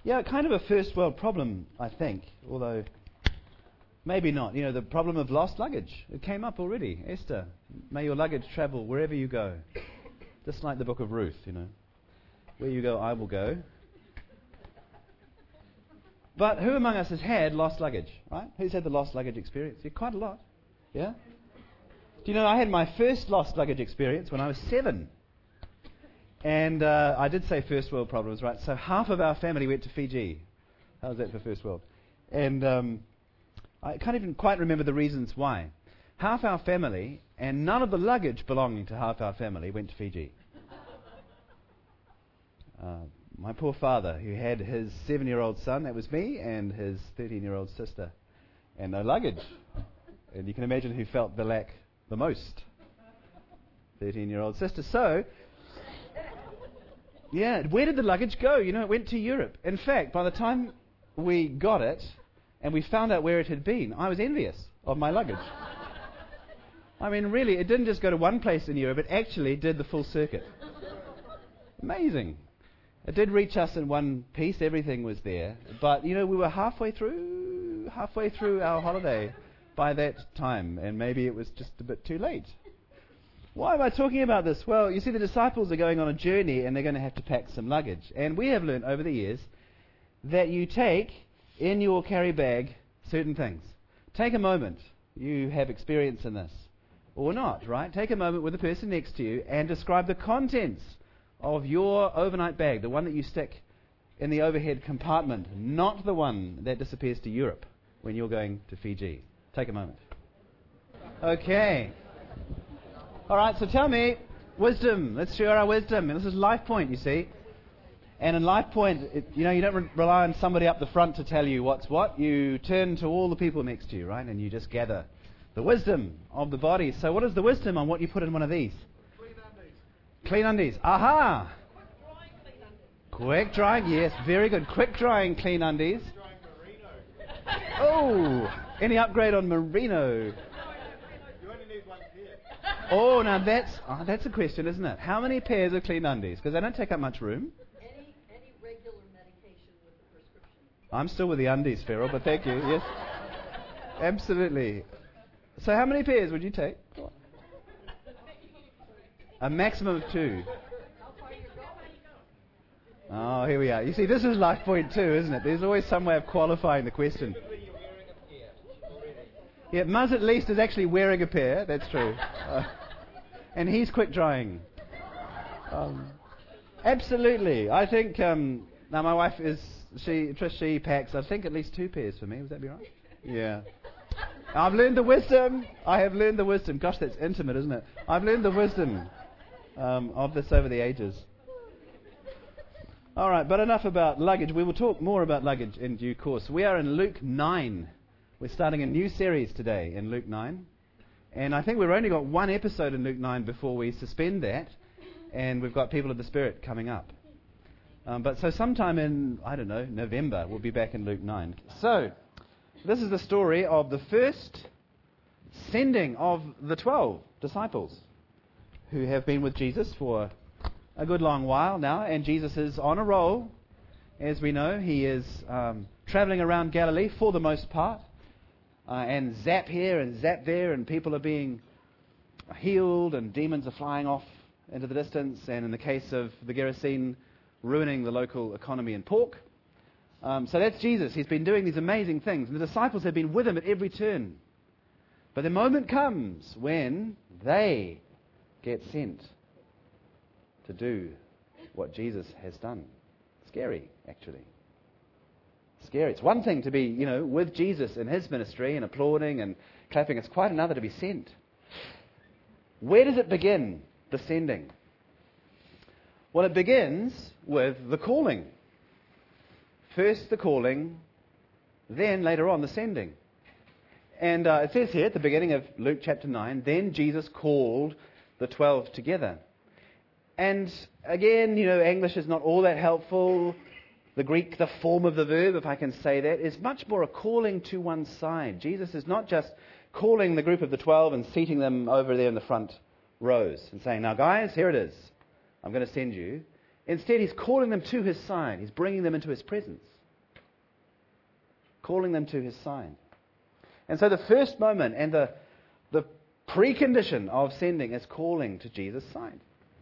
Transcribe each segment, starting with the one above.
Yeah, kind of a first world problem, I think, although maybe not. You know, the problem of lost luggage. It came up already. Esther, may your luggage travel wherever you go. Just like the book of Ruth, you know. Where you go, I will go. But who among us has had lost luggage, right? Who's had the lost luggage experience? Yeah, quite a lot. Yeah? Do you know, I had my first lost luggage experience when I was 7. And I did say first world problems, right? So half of our family went to Fiji. How's that for first world? And I can't even quite remember the reasons why. Half our family, and none of the luggage belonging to half our family, went to Fiji. My poor father, who had his 7-year-old son, that was me, and his 13-year-old sister, and no luggage. And you can imagine who felt the lack the most. 13-year-old sister. So, yeah, where did the luggage go? You know, it went to Europe. In fact, by the time we got it, and we found out where it had been, I was envious of my luggage. I mean, really, it didn't just go to one place in Europe, it actually did the full circuit. Amazing. It did reach us in one piece, everything was there. But, you know, we were halfway through our holiday by that time, and maybe it was just a bit too late. Why am I talking about this? Well, you see, the disciples are going on a journey, and they're going to have to pack some luggage. And we have learned over the years that you take in your carry bag certain things. Take a moment. You have experience in this. Or not, right? Take a moment with the person next to you and describe the contents of your overnight bag, the one that you stick in the overhead compartment, not the one that disappears to Europe when you're going to Fiji. Take a moment. Okay. All right, so tell me, wisdom. Let's share our wisdom. And this is Life Point, you see. And in Life Point, you don't rely on somebody up the front to tell you what's what. You turn to all the people next to you, right? And you just gather the wisdom of the body. So what is the wisdom on what you put in one of these? Clean undies. Aha! Quick drying, yes, very good. Quick drying clean undies. Oh, any upgrade on merino? You only need one pair. Oh, now that's a question, isn't it? How many pairs of clean undies? Because they don't take up much room. Any regular medication with a prescription? I'm still with the undies, Farrell, but thank you. Yes, absolutely. So how many pairs would you take? A maximum of 2. Oh, here we are. You see, this is Life Point 2, isn't it? There's always some way of qualifying the question. Yeah, Muzz at least is actually wearing a pair. That's true. And he's quick drying. Absolutely. I think, now my wife she packs, I think, at least 2 pairs for me. Would that be right? Yeah. I've learned the wisdom. I have learned the wisdom. Gosh, that's intimate, isn't it? I've learned the wisdom of this over the ages. All right, but enough about luggage. We will talk more about luggage in due course. We are in Luke 9. We're starting a new series today in Luke 9. And I think we've only got one episode in Luke 9 before we suspend that. And we've got People of the Spirit coming up. But so sometime in, November, we'll be back in Luke 9. So, this is the story of the first sending of the 12 disciples who have been with Jesus for a good long while now. And Jesus is on a roll. As we know, he is traveling around Galilee for the most part. And zap here and zap there, and people are being healed, and demons are flying off into the distance. And in the case of the Gerasene, ruining the local economy in pork. So that's Jesus. He's been doing these amazing things. And the disciples have been with him at every turn. But the moment comes when they get sent to do what Jesus has done. Scary, actually. Scary. It's one thing to be, with Jesus in his ministry and applauding and clapping. It's quite another to be sent. Where does it begin, the sending? Well, it begins with the calling. First the calling, then later on the sending. And it says here at the beginning of Luke chapter 9, then Jesus called the 12 together. And again, English is not all that helpful. The Greek, the form of the verb, if I can say that, is much more a calling to one side. Jesus is not just calling the group of the 12 and seating them over there in the front rows and saying, now guys, here it is. I'm going to send you. Instead, He's calling them to His side. He's bringing them into His presence. Calling them to His side. And so the first moment and the precondition of sending is calling to Jesus' side.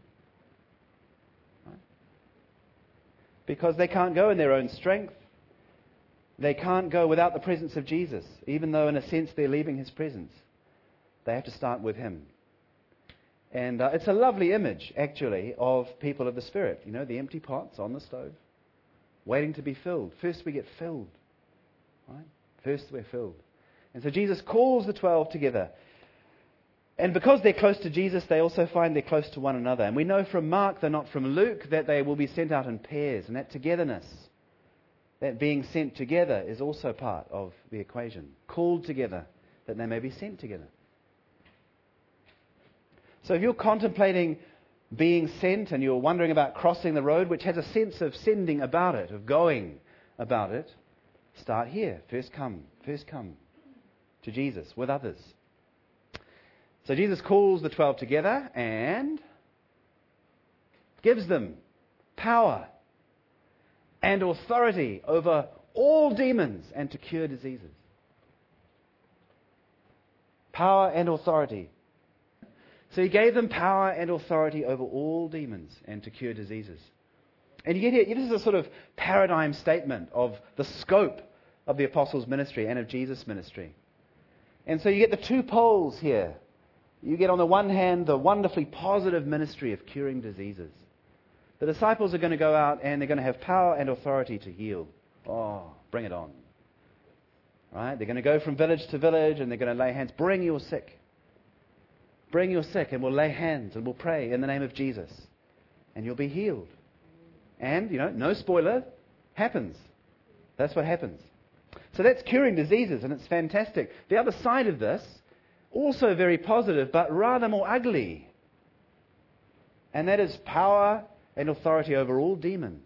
Right? Because they can't go in their own strength. They can't go without the presence of Jesus. Even though in a sense they're leaving His presence. They have to start with Him. And it's a lovely image, actually, of people of the Spirit. You know, the empty pots on the stove, waiting to be filled. First we get filled. Right? First we're filled. And so Jesus calls the 12 together. And because they're close to Jesus, they also find they're close to one another. And we know from Mark, though not from Luke, that they will be sent out in pairs. And that togetherness, that being sent together, is also part of the equation. Called together, that they may be sent together. So if you're contemplating being sent and you're wondering about crossing the road, which has a sense of sending about it, of going about it, start here. First come to Jesus with others. So Jesus calls the 12 together and gives them power and authority over all demons and to cure diseases. Power and authority. So He gave them power and authority over all demons and to cure diseases. And you get here, this is a sort of paradigm statement of the scope of the apostles' ministry and of Jesus' ministry. And so you get the two poles here. You get on the one hand the wonderfully positive ministry of curing diseases. The disciples are going to go out and they're going to have power and authority to heal. Oh, bring it on. Right? They're going to go from village to village and they're going to lay hands. Bring your sick. Bring your sick and we'll lay hands and we'll pray in the name of Jesus. And you'll be healed. And, no spoiler, happens. That's what happens. So that's curing diseases and it's fantastic. The other side of this, also very positive, but rather more ugly. And that is power and authority over all demons.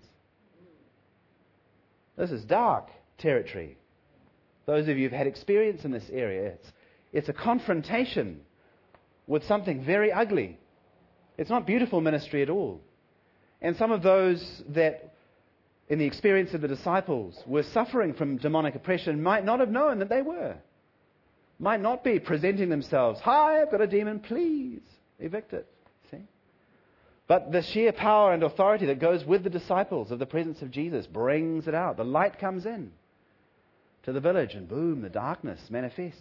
This is dark territory. Those of you who've had experience in this area, it's a confrontation with something very ugly. It's not beautiful ministry at all. And some of those that, in the experience of the disciples, were suffering from demonic oppression might not have known that they were. Might not be presenting themselves, "Hi, I've got a demon, please evict it." See? But the sheer power and authority that goes with the disciples of the presence of Jesus brings it out. The light comes in to the village and boom, the darkness manifests.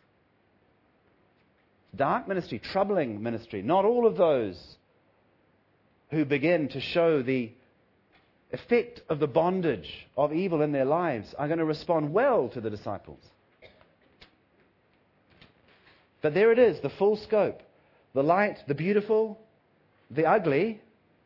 Dark ministry, troubling ministry. Not all of those who begin to show the effect of the bondage of evil in their lives are going to respond well to the disciples. But there it is, the full scope. The light, the beautiful, the ugly,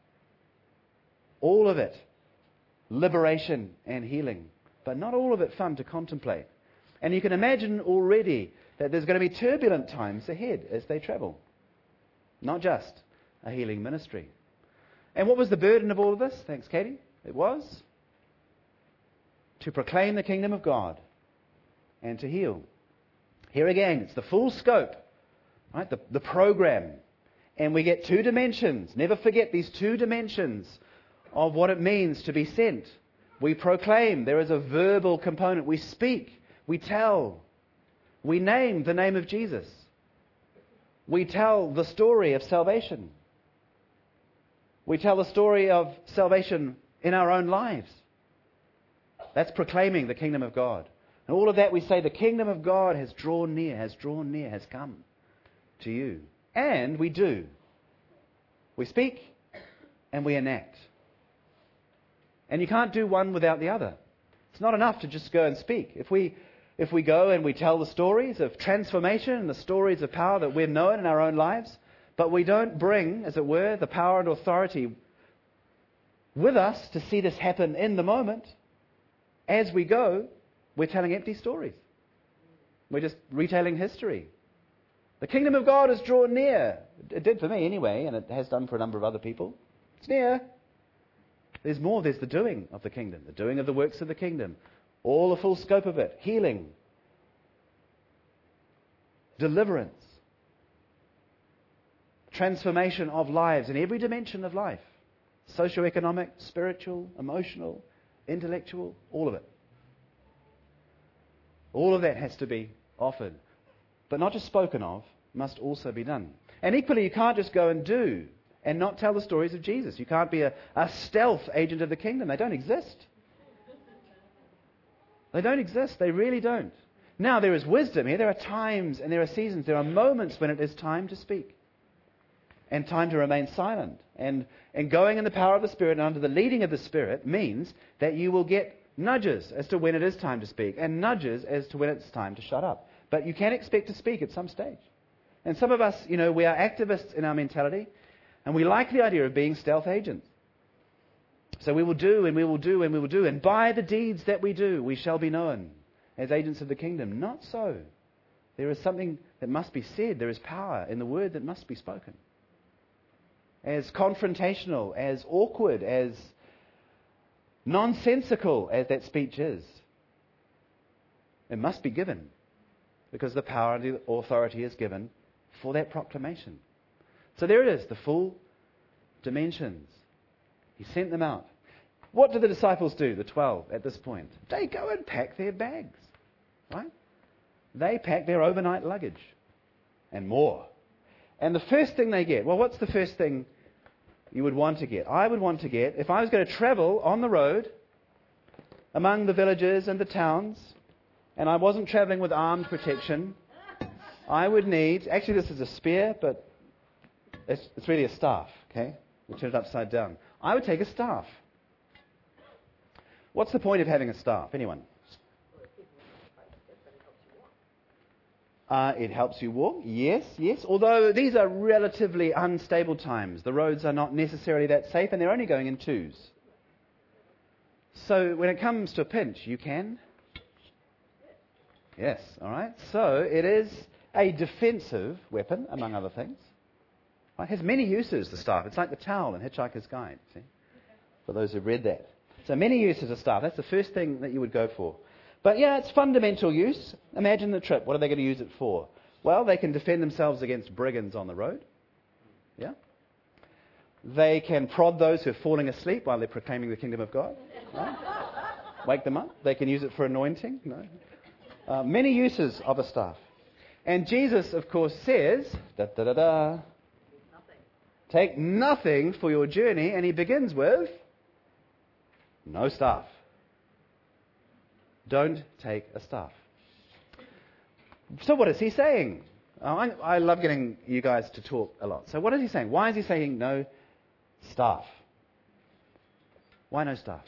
all of it. Liberation and healing. But not all of it fun to contemplate. And you can imagine already that there's going to be turbulent times ahead as they travel. Not just a healing ministry. And what was the burden of all of this? Thanks, Katie. It was to proclaim the kingdom of God and to heal. Here again, it's the full scope, right? The program. And we get two dimensions. Never forget these two dimensions of what it means to be sent. We proclaim. There is a verbal component. We speak. We tell. We name the name of Jesus. We tell the story of salvation. We tell the story of salvation in our own lives. That's proclaiming the kingdom of God. And all of that we say the kingdom of God has drawn near, has come to you. And we do. We speak and we enact. And you can't do one without the other. It's not enough to just go and speak. If we go and we tell the stories of transformation and the stories of power that we've known in our own lives, but we don't bring, as it were, the power and authority with us to see this happen in the moment, as we go, we're telling empty stories. We're just retelling history. The kingdom of God is drawn near. It did for me anyway, and it has done for a number of other people. It's near. There's more. There's the doing of the kingdom, the doing of the works of the kingdom. All the full scope of it. Healing. Deliverance. Transformation of lives in every dimension of life. Socioeconomic, spiritual, emotional, intellectual, all of it. All of that has to be offered. But not just spoken of, must also be done. And equally, you can't just go and do and not tell the stories of Jesus. You can't be a stealth agent of the kingdom. They don't exist. They don't exist. They really don't. Now, there is wisdom here. There are times and there are seasons. There are moments when it is time to speak and time to remain silent. And going in the power of the Spirit and under the leading of the Spirit means that you will get nudges as to when it is time to speak and nudges as to when it's time to shut up. But you can expect to speak at some stage. And some of us, we are activists in our mentality, and we like the idea of being stealth agents. So we will do, and we will do, and we will do, and by the deeds that we do, we shall be known as agents of the kingdom. Not so. There is something that must be said. There is power in the word that must be spoken. As confrontational, as awkward, as nonsensical as that speech is, it must be given because the power and the authority is given for that proclamation. So there it is, the full dimensions. He sent them out. What do the disciples do, the 12, at this point? They go and pack their bags, right? They pack their overnight luggage and more. And the first thing they get, well, what's the first thing you would want to get? I would want to get, if I was going to travel on the road among the villages and the towns, and I wasn't traveling with armed protection, I would need, actually this is a spear, but it's really a staff, okay? We turn it upside down. I would take a staff. What's the point of having a staff? Anyone? It helps you walk. Yes. Although these are relatively unstable times. The roads are not necessarily that safe, and they're only going in twos. So when it comes to a pinch, you can. Yes, all right. So it is a defensive weapon, among other things. It has many uses, the staff. It's like the towel in Hitchhiker's Guide, see? For those who've read that. So many uses of staff. That's the first thing that you would go for. But yeah, it's fundamental use. Imagine the trip. What are they going to use it for? Well, they can defend themselves against brigands on the road. Yeah. They can prod those who are falling asleep while they're proclaiming the kingdom of God. Right? Wake them up. They can use it for anointing. No. Many uses of a staff. And Jesus, of course, says, take nothing for your journey. And he begins with, no staff. Don't take a staff. So what is he saying? I love getting you guys to talk a lot. So what is he saying? Why is he saying no staff? Why no staff?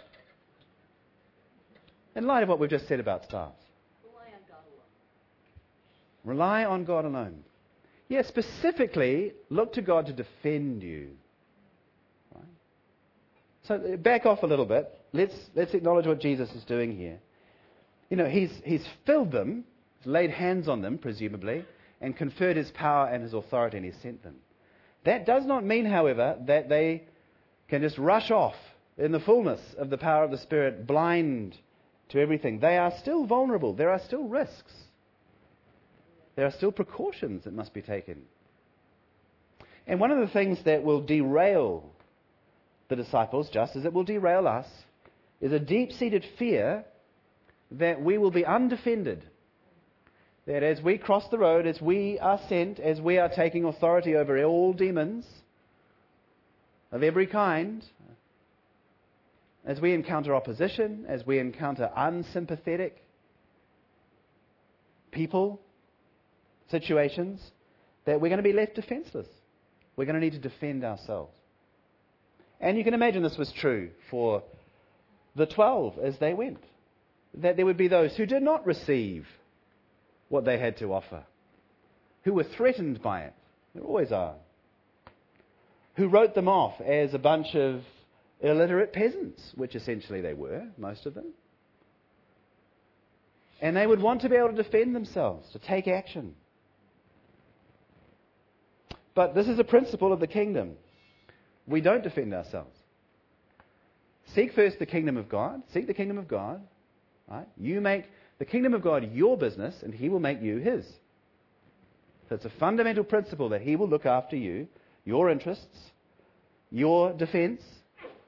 In light of what we've just said about staffs. Rely on God alone. Rely on God alone. Yeah, specifically, look to God to defend you. Right? So back off a little bit. Let's acknowledge what Jesus is doing here. He's filled them, laid hands on them, presumably, and conferred his power and his authority, and he's sent them. That does not mean, however, that they can just rush off in the fullness of the power of the Spirit, blind to everything. They are still vulnerable. There are still risks. There are still precautions that must be taken. And one of the things that will derail the disciples, just as it will derail us, is a deep-seated fear that we will be undefended. That as we cross the road, as we are sent, as we are taking authority over all demons of every kind, as we encounter opposition, as we encounter unsympathetic people, situations, that we're going to be left defenseless. We're going to need to defend ourselves. And you can imagine this was true for the 12 as they went. That there would be those who did not receive what they had to offer, who were threatened by it. There always are. Who wrote them off as a bunch of illiterate peasants, which essentially they were, most of them. And they would want to be able to defend themselves, to take action. But this is a principle of the kingdom. We don't defend ourselves. Seek first the kingdom of God. Seek the kingdom of God. Right? You make the kingdom of God your business, and he will make you his. So it's a fundamental principle that he will look after you, your interests, your defense,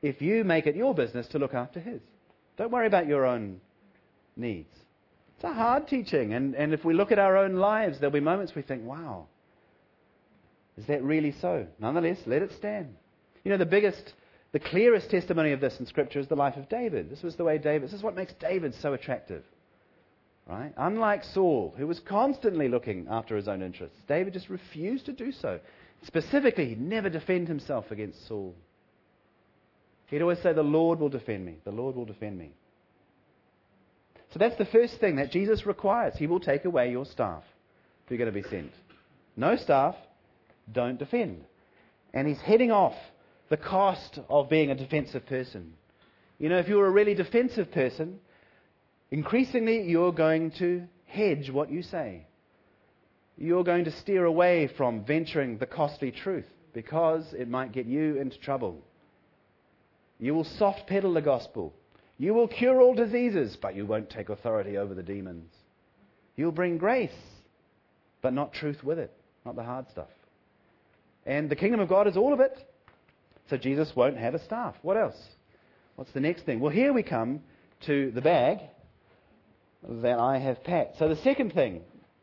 if you make it your business to look after his. Don't worry about your own needs. It's a hard teaching, and if we look at our own lives, there'll be moments we think, wow, is that really so? Nonetheless, let it stand. You know, the clearest testimony of this in Scripture is the life of David. This is what makes David so attractive. Right? Unlike Saul, who was constantly looking after his own interests, David just refused to do so. Specifically, he'd never defend himself against Saul. He'd always say, the Lord will defend me. The Lord will defend me. So that's the first thing that Jesus requires. He will take away your staff if you're going to be sent. No staff, don't defend. And he's heading off the cost of being a defensive person. You know, if you're a really defensive person, increasingly you're going to hedge what you say. You're going to steer away from venturing the costly truth because it might get you into trouble. You will soft pedal the gospel. You will cure all diseases, but you won't take authority over the demons. You'll bring grace, but not truth with it, not the hard stuff. And the kingdom of God is all of it. So Jesus won't have a staff. What else? What's the next thing? Well, here we come to the bag that I have packed. So the second thing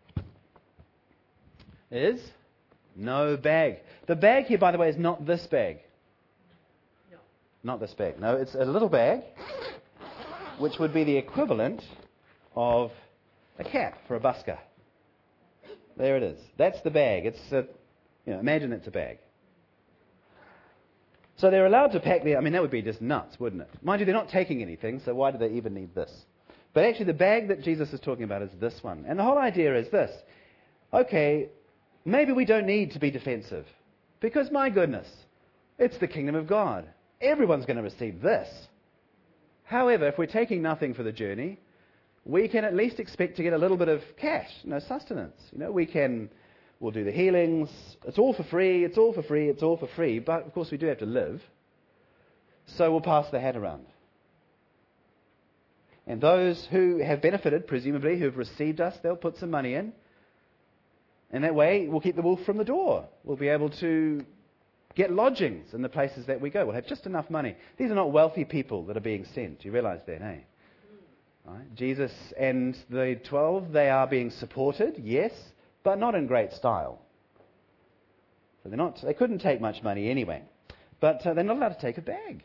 is no bag. The bag here, by the way, is not this bag. No. Not this bag. No, it's a little bag, which would be the equivalent of a cap for a busker. There it is. That's the bag. Imagine it's a bag. So they're allowed to pack that would be just nuts, wouldn't it? Mind you, they're not taking anything, so why do they even need this? But actually, the bag that Jesus is talking about is this one. And the whole idea is this. Okay, maybe we don't need to be defensive. Because, my goodness, it's the kingdom of God. Everyone's going to receive this. However, if we're taking nothing for the journey, we can at least expect to get a little bit of cash, sustenance. We'll do the healings. It's all for free, it's all for free, it's all for free. But, of course, we do have to live. So we'll pass the hat around. And those who have benefited, presumably, who have received us, they'll put some money in. And that way, we'll keep the wolf from the door. We'll be able to get lodgings in the places that we go. We'll have just enough money. These are not wealthy people that are being sent. You realize that, eh? Right? Jesus and the 12, they are being supported, yes, but not in great style. So they couldn't take much money anyway. But they're not allowed to take a bag.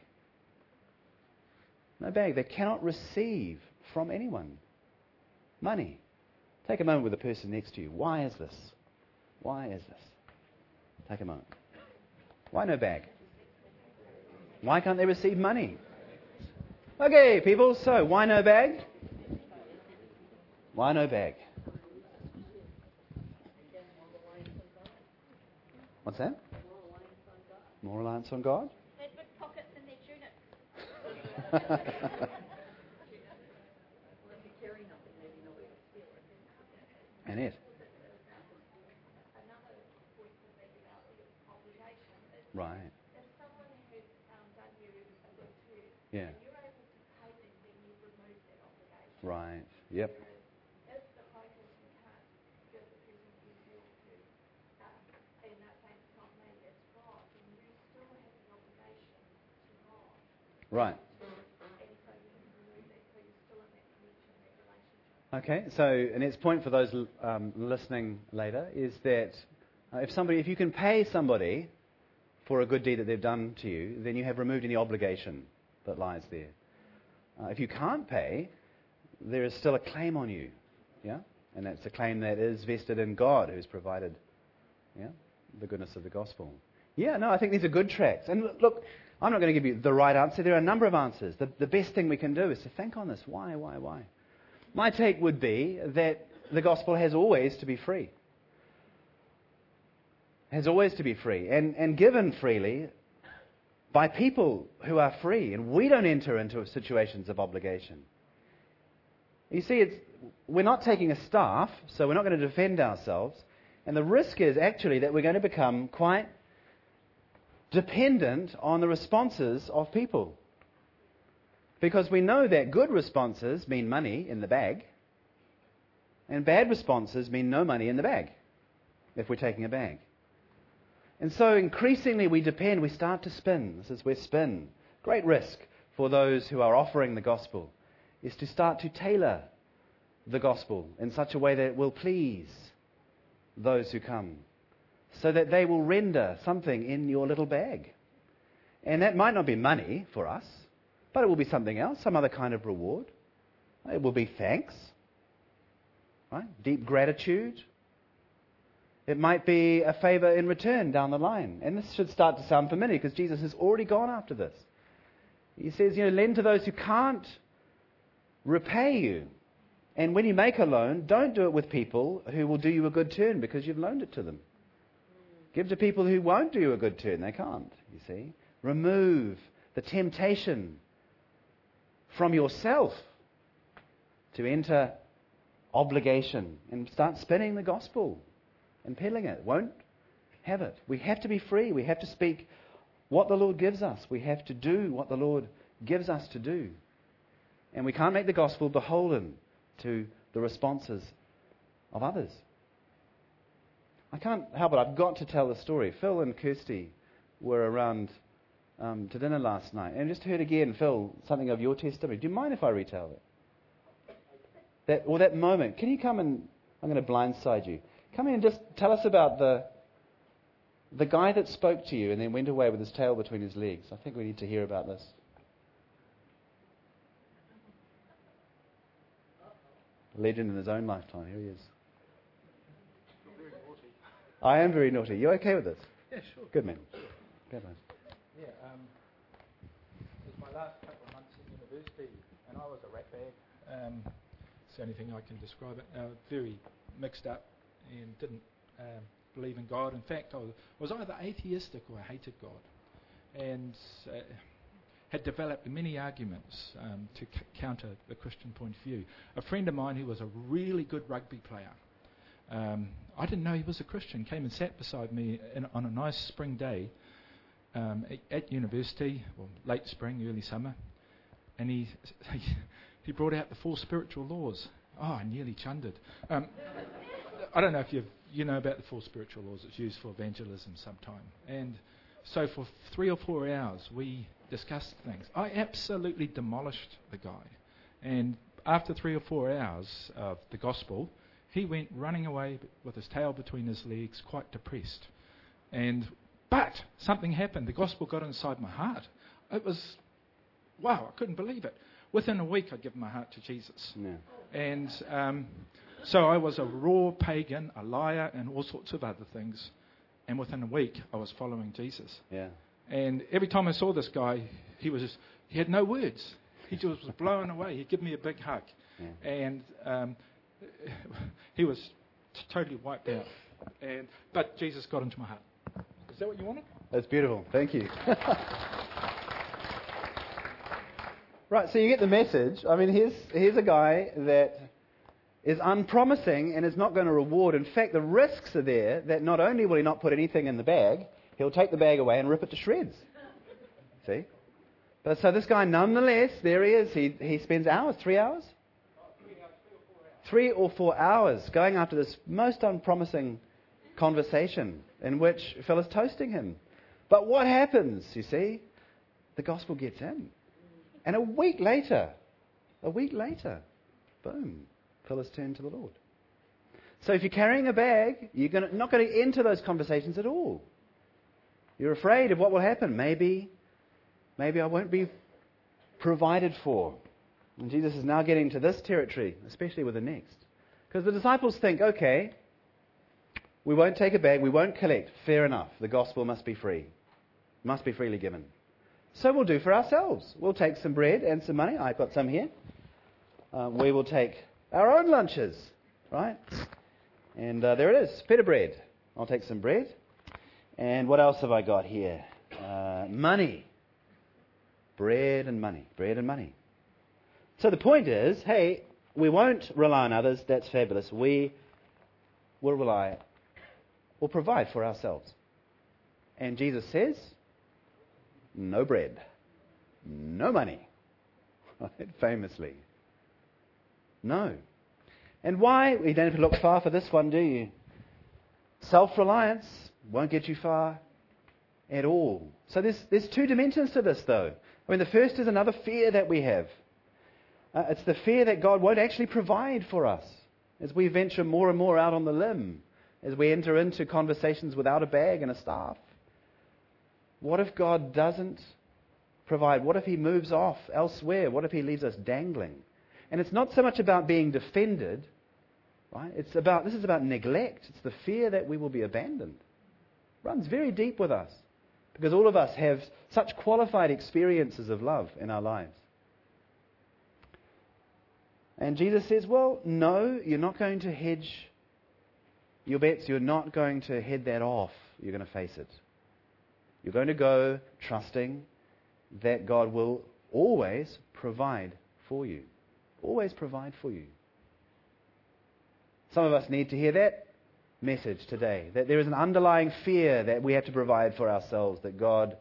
No bag. They cannot receive from anyone money. Take a moment with the person next to you. Why is this? Why is this? Take a moment. Why no bag? Why can't they receive money? Okay, people, so why no bag? Why no bag? What's that? More reliance on God? They had big pockets in their tunic. Well, if you carry nothing, maybe nobody will steal it. And it. Another point to think about is obligation. Right. If someone has done you a good turn, Yeah. and you're able to pay them, then you've removed that obligation. Right. Yep. If the focus you can't give the person you feel to, and they're saying it's not me, it's God, then you still have an obligation to God. Right. And so you can remove that, so you're still in that connection, that relationship. Okay. So, Annette's point for those listening later is that if you can pay somebody for a good deed that they've done to you, then you have removed any obligation that lies there. If you can't pay, there is still a claim on you. Yeah? And that's a claim that is vested in God who's provided the goodness of the gospel. Yeah, no, I think these are good tracks. And look, I'm not going to give you the right answer. There are a number of answers. The best thing we can do is to think on this. Why? My take would be that the gospel has always to be free. Has always to be free. And given freely by people who are free. And we don't enter into situations of obligation. You see, we're not taking a staff, so we're not going to defend ourselves. And the risk is actually that we're going to become quite dependent on the responses of people. Because we know that good responses mean money in the bag, and bad responses mean no money in the bag, if we're taking a bag. And so increasingly we start to spin. This is where spin great risk for those who are offering the gospel, is to start to tailor the gospel in such a way that it will please those who come, so that they will render something in your little bag. And that might not be money for us, but it will be something else, some other kind of reward. It will be thanks, right? Deep gratitude. It might be a favor in return down the line. And this should start to sound familiar because Jesus has already gone after this. He says, lend to those who can't repay you. And when you make a loan, don't do it with people who will do you a good turn because you've loaned it to them. Give to people who won't do you a good turn. They can't, you see. Remove the temptation from yourself to enter obligation and start spinning the gospel and peddling it. Won't have it. We have to be free. We have to speak what the Lord gives us. We have to do what the Lord gives us to do. And we can't make the gospel beholden to the responses of others. I can't help it. I've got to tell the story. Phil and Kirsty were around to dinner last night, and I just heard again, Phil, something of your testimony. Do you mind if I retell it? That moment. Can you come and I'm going to blindside you. Come in and just tell us about the guy that spoke to you and then went away with his tail between his legs. I think we need to hear about this. Legend in his own lifetime. Here he is. I am very naughty. You okay with this? Yeah, sure. Good man. Good man. Yeah, it was my last couple of months in university, and I was a ratbag. It's the only thing I can describe it. Very mixed up and didn't believe in God. In fact, I was either atheistic or I hated God, and had developed many arguments to counter the Christian point of view. A friend of mine who was a really good rugby player, I didn't know he was a Christian, came and sat beside me on a nice spring day at university, well, late spring, early summer, and he brought out the 4 spiritual laws. Oh, I nearly chundered. I don't know if you know about the 4 spiritual laws. It's used for evangelism sometime. And so for 3 or 4 hours, we discussed things. I absolutely demolished the guy. And after 3 or 4 hours of the gospel, he went running away with his tail between his legs, quite depressed. But something happened. The gospel got inside my heart. It was, wow, I couldn't believe it. Within a week, I'd given my heart to Jesus. Yeah. And so I was a raw pagan, a liar, and all sorts of other things. And within a week, I was following Jesus. Yeah. And every time I saw this guy, he had no words. He just was blown away. He'd give me a big hug. Yeah. And he was totally wiped out. But Jesus got into my heart. Is that what you wanted? That's beautiful. Thank you. Right, so you get the message. I mean, here's a guy that is unpromising and is not going to reward. In fact, the risks are there that not only will he not put anything in the bag, he'll take the bag away and rip it to shreds. See? But so this guy, nonetheless, there he is. He spends hours, 3 hours? 3 or 4 hours going after this most unpromising conversation in which Phil is toasting him. But what happens, you see? The gospel gets in. And a week later, boom, Phil has turned to the Lord. So if you're carrying a bag, you're not going to enter those conversations at all. You're afraid of what will happen. Maybe I won't be provided for. And Jesus is now getting to this territory, especially with the next. Because the disciples think, okay, we won't take a bag, we won't collect. Fair enough. The gospel must be free. Must be freely given. So we'll do for ourselves. We'll take some bread and some money. I've got some here. We will take our own lunches, right? And there it is, pita bread. I'll take some bread. And what else have I got here? Money. Bread and money. Bread and money. So the point is, hey, we won't rely on others. That's fabulous. We will provide for ourselves. And Jesus says, no bread, no money. Famously. No. And why? You don't have to look far for this one, do you? Self-reliance won't get you far at all. So there's 2 dimensions to this, though. I mean, the first is another fear that we have. It's the fear that God won't actually provide for us as we venture more and more out on the limb, as we enter into conversations without a bag and a staff. What if God doesn't provide? What if He moves off elsewhere? What if He leaves us dangling? And it's not so much about being defended, right? This is about neglect. It's the fear that we will be abandoned. It runs very deep with us because all of us have such qualified experiences of love in our lives. And Jesus says, well, no, you're not going to hedge your bets. You're not going to head that off. You're going to face it. You're going to go trusting that God will always provide for you. Always provide for you. Some of us need to hear that message today, that there is an underlying fear that we have to provide for ourselves, that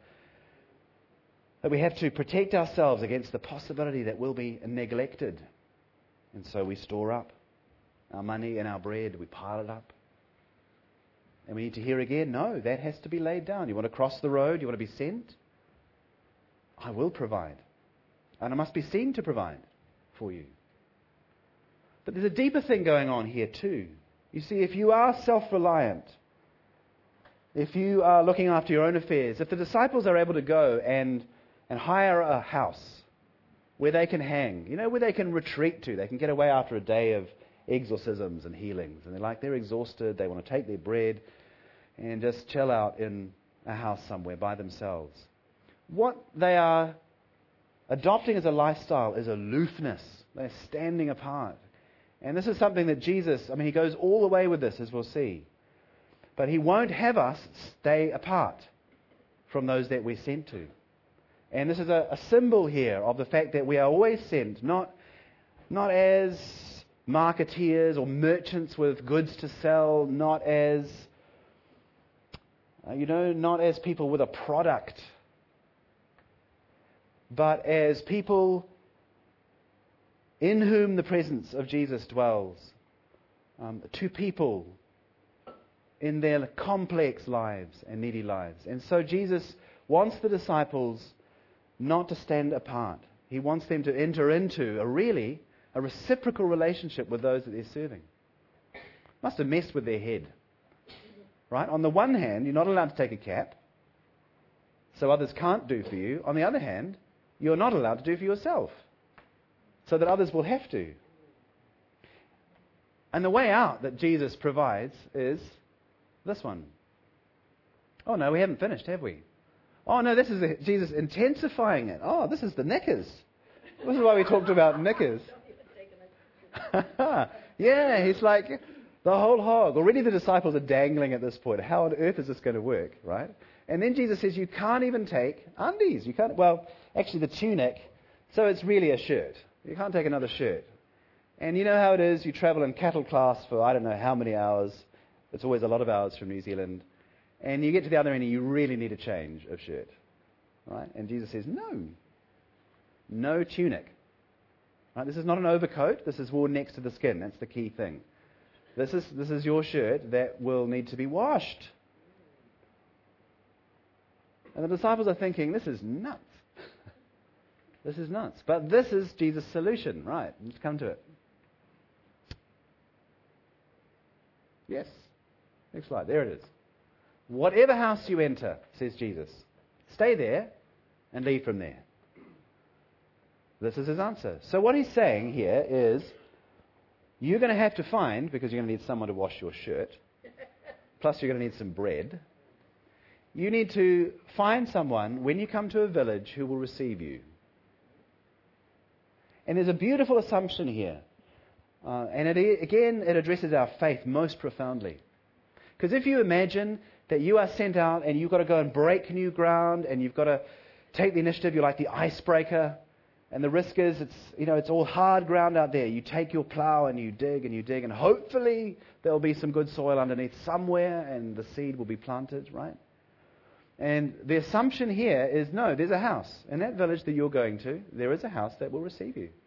we have to protect ourselves against the possibility that we'll be neglected. And so we store up our money and our bread, we pile it up. And we need to hear again, no, that has to be laid down. You want to cross the road, you want to be sent? I will provide. And I must be seen to provide for you. But there's a deeper thing going on here too. You see, if you are self-reliant, if you are looking after your own affairs, if the disciples are able to go and hire a house where they can hang, where they can retreat to, they can get away after a day of exorcisms and healings, and they're exhausted, they want to take their bread and just chill out in a house somewhere by themselves. What they are adopting as a lifestyle is aloofness. They're standing apart. And this is something that Jesus, He goes all the way with this, as we'll see. But He won't have us stay apart from those that we're sent to. And this is a symbol here of the fact that we are always sent, not as marketeers or merchants with goods to sell, not as people with a product, but as people in whom the presence of Jesus dwells, to people in their complex lives and needy lives. And so Jesus wants the disciples not to stand apart. He wants them to enter into a reciprocal relationship with those that they're serving. Must have messed with their head. Right? On the one hand, you're not allowed to take a cap, so others can't do for you. On the other hand, you're not allowed to do for yourself, so that others will have to. And the way out that Jesus provides is this one. Oh no, we haven't finished, have we? Oh no, this is Jesus intensifying it. Oh, this is the knickers. This is why we talked about knickers. Yeah, He's like the whole hog. Already the disciples are dangling at this point. How on earth is this going to work, right? And then Jesus says you can't even take undies. You can't. Well, actually the tunic. So it's really a shirt. You can't take another shirt. And you know how it is. You travel in cattle class for I don't know how many hours. It's always a lot of hours from New Zealand. And you get to the other end and you really need a change of shirt. Right? And Jesus says, no tunic. Right? This is not an overcoat. This is worn next to the skin. That's the key thing. This is your shirt that will need to be washed. And the disciples are thinking, this is nuts. This is nuts. But this is Jesus' solution. Right, let's come to it. Yes. Next slide. There it is. Whatever house you enter, says Jesus, stay there and leave from there. This is His answer. So what He's saying here is, you're going to have to find, because you're going to need someone to wash your shirt, plus you're going to need some bread. You need to find someone, when you come to a village, who will receive you. And there's a beautiful assumption here. And it addresses our faith most profoundly. Because if you imagine that you are sent out and you've got to go and break new ground and you've got to take the initiative, you're like the icebreaker, and the risk is it's all hard ground out there. You take your plow and you dig and hopefully there'll be some good soil underneath somewhere and the seed will be planted, right? And the assumption here is, no, there's a house. In that village that you're going to, there is a house that will receive you.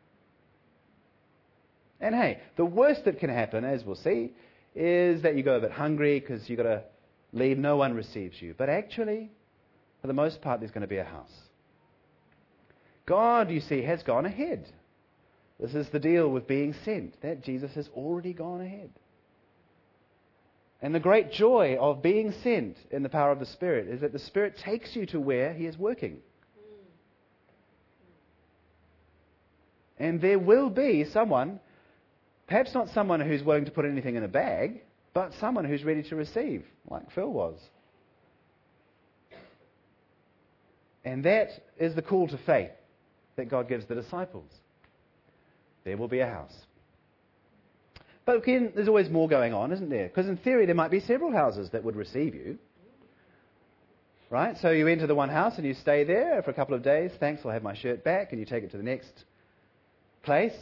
And hey, the worst that can happen, as we'll see, is that you go a bit hungry because you've got to leave, no one receives you. But actually, for the most part, there's going to be a house. God, you see, has gone ahead. This is the deal with being sent, that Jesus has already gone ahead. And the great joy of being sent in the power of the Spirit is that the Spirit takes you to where He is working. And there will be someone, perhaps not someone who's willing to put anything in a bag, but someone who's ready to receive, like Phil was. And that is the call to faith that God gives the disciples. There will be a house. But again, there's always more going on, isn't there? Because in theory, there might be several houses that would receive you. Right? So you enter the one house and you stay there for a couple of days. Thanks, I'll have my shirt back. And you take it to the next place.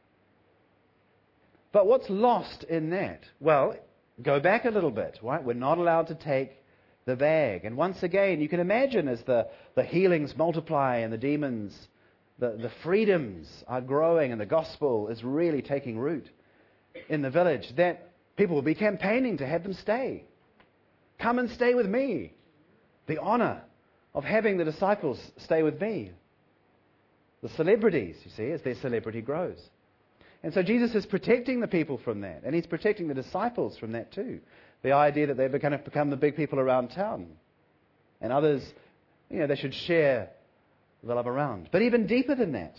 But what's lost in that? Well, go back a little bit, right? We're not allowed to take the bag. And once again, you can imagine as the healings multiply and the demons, the freedoms are growing and the gospel is really taking root in the village, that people will be campaigning to have them stay. Come and stay with me. The honor of having the disciples stay with me. The celebrities, you see, as their celebrity grows. And so Jesus is protecting the people from that. And He's protecting the disciples from that too. The idea that they're going to become the big people around town. And others, they should share the love around. But even deeper than that,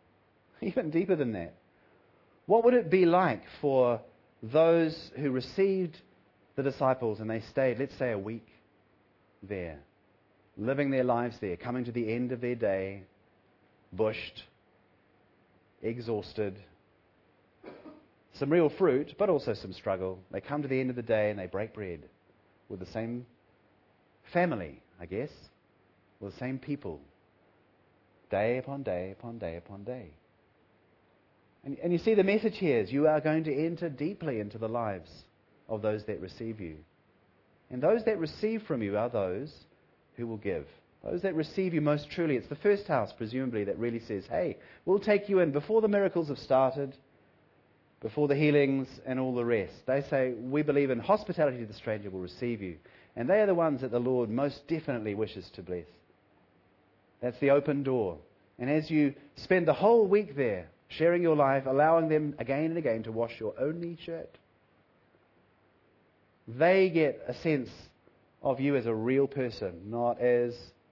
what would it be like for those who received the disciples and they stayed, let's say, a week there, living their lives there, coming to the end of their day, bushed, exhausted, some real fruit, but also some struggle. They come to the end of the day and they break bread with the same family, I guess, with the same people, day upon day upon day upon day. And you see, the message here is you are going to enter deeply into the lives of those that receive you. And those that receive from you are those who will give. Those that receive you most truly. It's the first house, presumably, that really says, hey, we'll take you in before the miracles have started, before the healings and all the rest. They say, we believe in hospitality to the stranger will receive you. And they are the ones that the Lord most definitely wishes to bless. That's the open door. And as you spend the whole week there, sharing your life, allowing them again and again to wash your only shirt, they get a sense of you as a real person, not as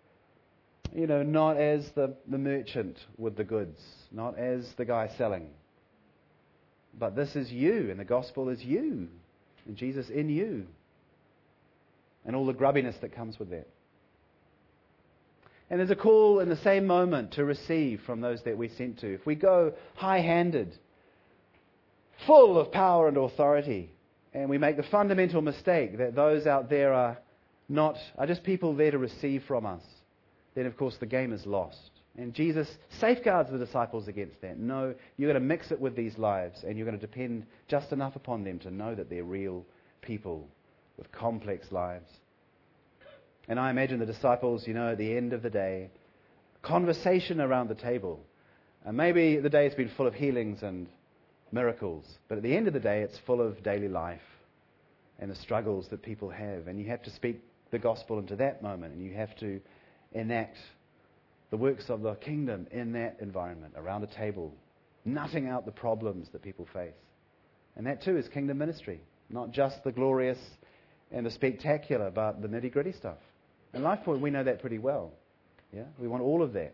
the merchant with the goods, not as the guy selling. But this is you, and the gospel is you, and Jesus in you, and all the grubbiness that comes with that. And there's a call in the same moment to receive from those that we sent to. If we go high-handed, full of power and authority, and we make the fundamental mistake that those out there are just people there to receive from us, then of course the game is lost. And Jesus safeguards the disciples against that. No, you're going to mix it with these lives, and you're going to depend just enough upon them to know that they're real people with complex lives. And I imagine the disciples, at the end of the day, conversation around the table. And maybe the day has been full of healings and miracles, but at the end of the day, it's full of daily life and the struggles that people have. And you have to speak the gospel into that moment, and you have to enact the works of the kingdom in that environment, around a table, nutting out the problems that people face. And that too is kingdom ministry, not just the glorious and the spectacular, but the nitty-gritty stuff. And LifePoint, we know that pretty well. Yeah, we want all of that.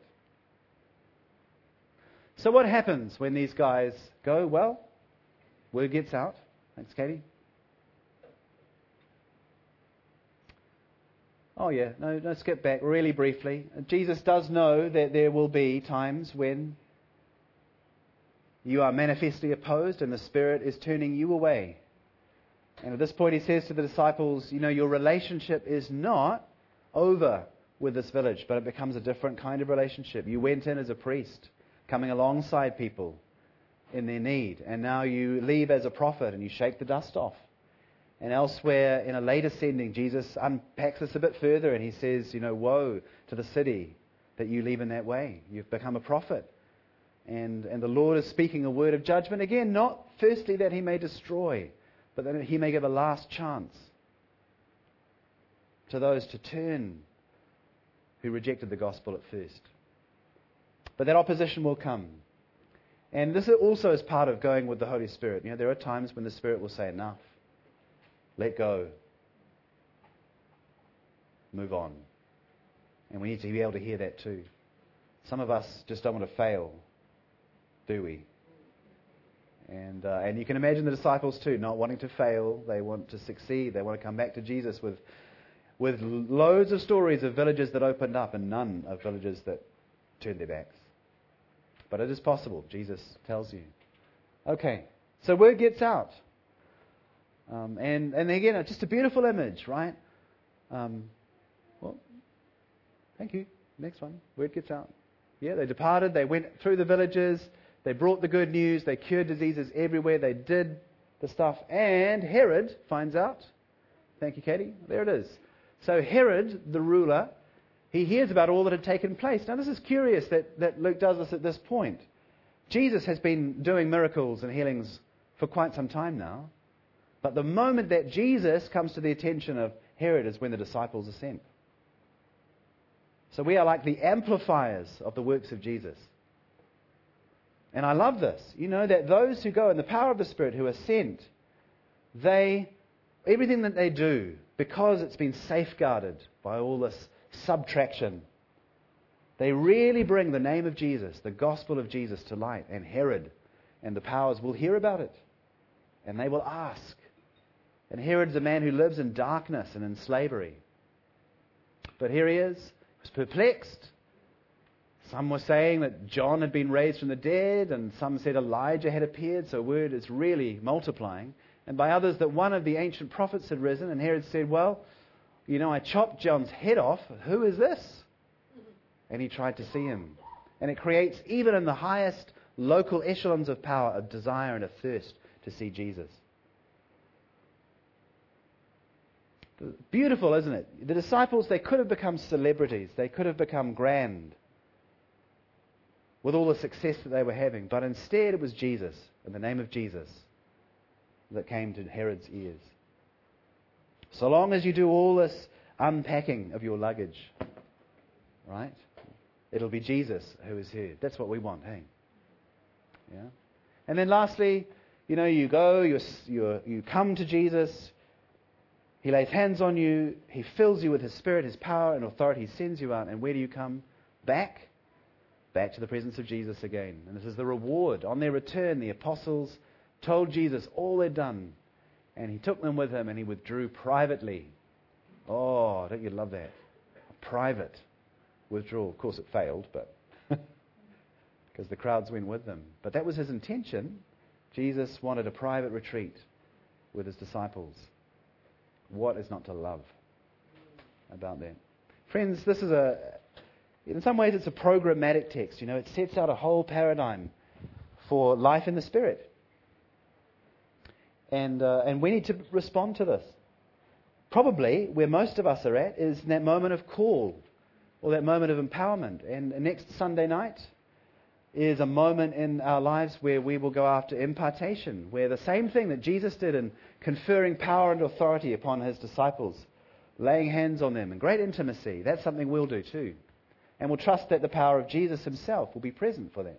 So what happens when these guys go? Well, word gets out. Thanks, Katie. Oh yeah, no, skip back really briefly. Jesus does know that there will be times when you are manifestly opposed and the Spirit is turning you away. And at this point he says to the disciples, your relationship is not over with this village, but it becomes a different kind of relationship. You went in as a priest, coming alongside people in their need, and now you leave as a prophet and you shake the dust off. And elsewhere, in a later sending, Jesus unpacks this a bit further and he says, woe to the city that you leave in that way. You've become a prophet. And the Lord is speaking a word of judgment again, not firstly that he may destroy, but that he may give a last chance to those to turn who rejected the gospel at first. But that opposition will come. And this also is part of going with the Holy Spirit. There are times when the Spirit will say, enough. Let go. Move on. And we need to be able to hear that too. Some of us just don't want to fail, do we? And you can imagine the disciples too, not wanting to fail. They want to succeed. They want to come back to Jesus with loads of stories of villages that opened up and none of villages that turned their backs. But it is possible, Jesus tells you. Okay, so word gets out. And again, it's just a beautiful image, right? Well, thank you. Next one. Word gets out. Yeah, they departed. They went through the villages. They brought the good news. They cured diseases everywhere. They did the stuff. And Herod finds out. Thank you, Katie. There it is. So Herod, the ruler, he hears about all that had taken place. Now, this is curious that Luke does this at this point. Jesus has been doing miracles and healings for quite some time now. But the moment that Jesus comes to the attention of Herod is when the disciples are sent. So we are like the amplifiers of the works of Jesus. And I love this. That those who go in the power of the Spirit, who are sent, everything that they do, because it's been safeguarded by all this subtraction, they really bring the name of Jesus, the gospel of Jesus, to light. And Herod and the powers will hear about it. And they will ask. And Herod's a man who lives in darkness and in slavery. But here he is. He was perplexed. Some were saying that John had been raised from the dead, and some said Elijah had appeared, so word is really multiplying. And by others that one of the ancient prophets had risen, and Herod said, well, I chopped John's head off. Who is this? And he tried to see him. And it creates, even in the highest local echelons of power, a desire and a thirst to see Jesus. Beautiful, isn't it? The disciples, they could have become celebrities. They could have become grand with all the success that they were having. But instead it was Jesus, in the name of Jesus, that came to Herod's ears. So long as you do all this unpacking of your luggage, right? It'll be Jesus who is here. That's what we want, hey? Yeah. And then lastly, you go, you come to Jesus. He lays hands on you. He fills you with His Spirit, His power and authority. He sends you out. And where do you come? Back to the presence of Jesus again. And this is the reward. On their return, the apostles told Jesus all they'd done. And He took them with Him and He withdrew privately. Oh, don't you love that? A private withdrawal. Of course, it failed, but because the crowds went with them. But that was His intention. Jesus wanted a private retreat with His disciples. What is not to love about that? Friends, this is in some ways it's a programmatic text. It sets out a whole paradigm for life in the Spirit. And we need to respond to this. Probably where most of us are at is in that moment of call or that moment of empowerment. And next Sunday night is a moment in our lives where we will go after impartation, where the same thing that Jesus did in conferring power and authority upon His disciples, laying hands on them in great intimacy, that's something we'll do too. And we'll trust that the power of Jesus Himself will be present for that.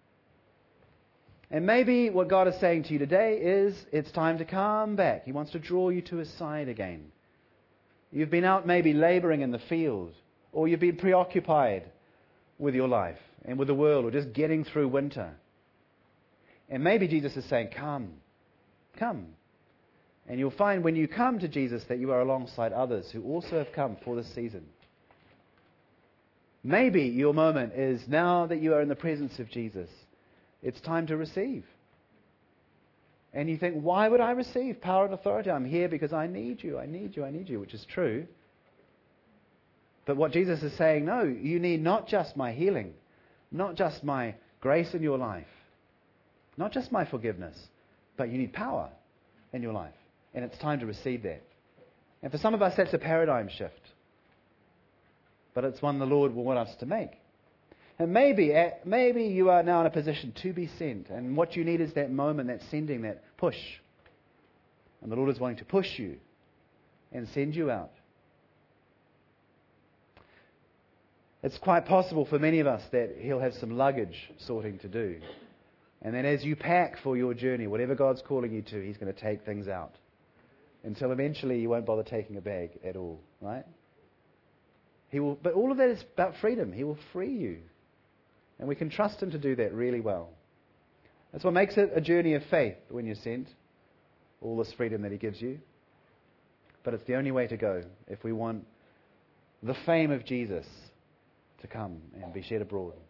And maybe what God is saying to you today is it's time to come back. He wants to draw you to His side again. You've been out maybe laboring in the field, or you've been preoccupied with your life and with the world, or just getting through winter. And maybe Jesus is saying, come. And you'll find when you come to Jesus that you are alongside others who also have come for this season. Maybe your moment is now that you are in the presence of Jesus, it's time to receive. And you think, why would I receive power and authority? I'm here because I need you, which is true. But what Jesus is saying, no, you need not just my healing, not just my grace in your life, not just my forgiveness, but you need power in your life. And it's time to receive that. And for some of us, that's a paradigm shift. But it's one the Lord will want us to make. And maybe you are now in a position to be sent. And what you need is that moment, that sending, that push. And the Lord is wanting to push you and send you out. It's quite possible for many of us that He'll have some luggage sorting to do. And then as you pack for your journey, whatever God's calling you to, He's going to take things out. Until eventually you won't bother taking a bag at all, right? But all of that is about freedom. He will free you. And we can trust Him to do that really well. That's what makes it a journey of faith when you're sent. All this freedom that He gives you. But it's the only way to go if we want the fame of Jesus to come and be shed abroad.